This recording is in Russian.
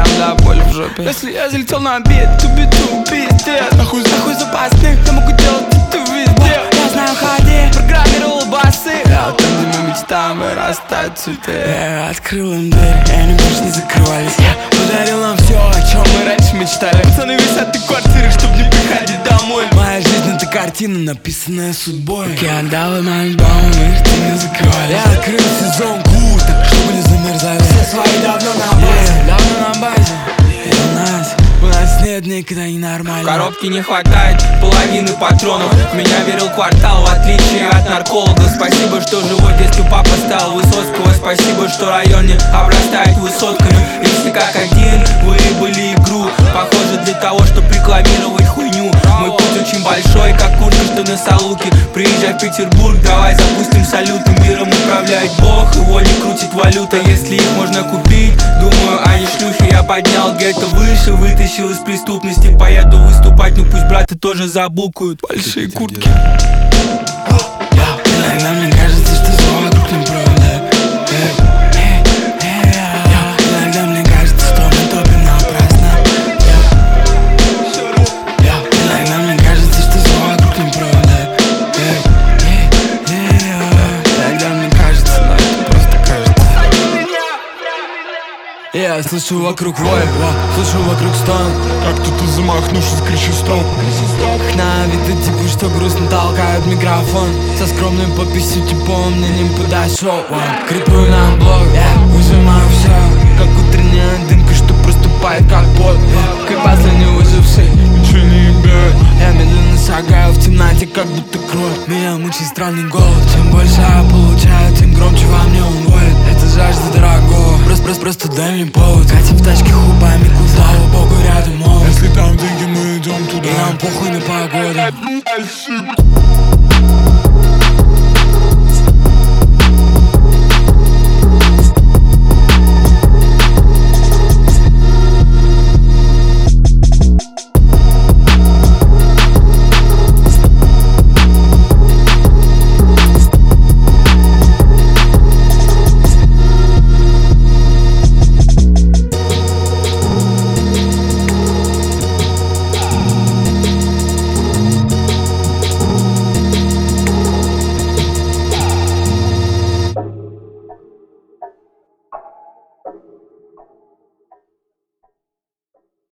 да, боль в жопе. Если я залетел на обед, ту-би-ту, пиздец. Нахуй запасных, я могу делать это везде. Я знаю ходы, программировал басы. Я там, где мы мечтаем вырастать цветы. Я открыл им дверь, и они больше не закрывались. Я подарил нам все, о чем мы раньше мечтали. Пацаны висят в квартирах, чтоб не приходить домой. Моя жизнь — это картина, написанная судьбой. Как я отдал им альбом, их ты не закрывали. Я открыл сезонку, так чтобы не замерзали. Все свои давно на базе, давно на базе. У нас нет никогда ненормально. В коробке не хватает половины патронов. В меня верил квартал, в отличие от нарколога. Спасибо, что живой детстве папа стал Высоцкого. Спасибо, что район не обрастает высотками. И все как один выбыли игру. Похоже для того, чтобы рекламировать хуйню. Мой путь очень большой, как куртка, что на Салуке. Приезжай в Петербург, давай запустим салюты. Миром управляет Бог, его не крутит валюта. Если их можно купить, думаю, они шлюхи. Я поднял гетто выше, вытащил из преступности. Поеду выступать, ну пусть браты тоже забукают. Большие куртки. Иногда мне кажется, что все вокруг не правда. Иногда мне кажется, что мы топим напрасно. Иногда мне кажется, что все вокруг не правда. Иногда мне кажется, но это просто кажется. Я слышу вокруг вой, слышу вокруг стон. Как кто-то замахнувшись кричит стоп. На виду типа, что грустно толкают микрофон. Со скромным подписью типа мне не подошел. Криплю на блог, выжимаю все. Как утренняя дымка, что проступает как пот. Как последний выживший, Ничего не ебет. я медленно шагаю в темноте, как будто кровь. Меня мучает странный голод. Чем больше я получаю, тем громче во мне он воет. Это жажда дорогого, просто дай мне повод. Катим в тачке хубами, слава богу, рядом молод. Если там деньги, мы идем туда. И нам похуй на погоду.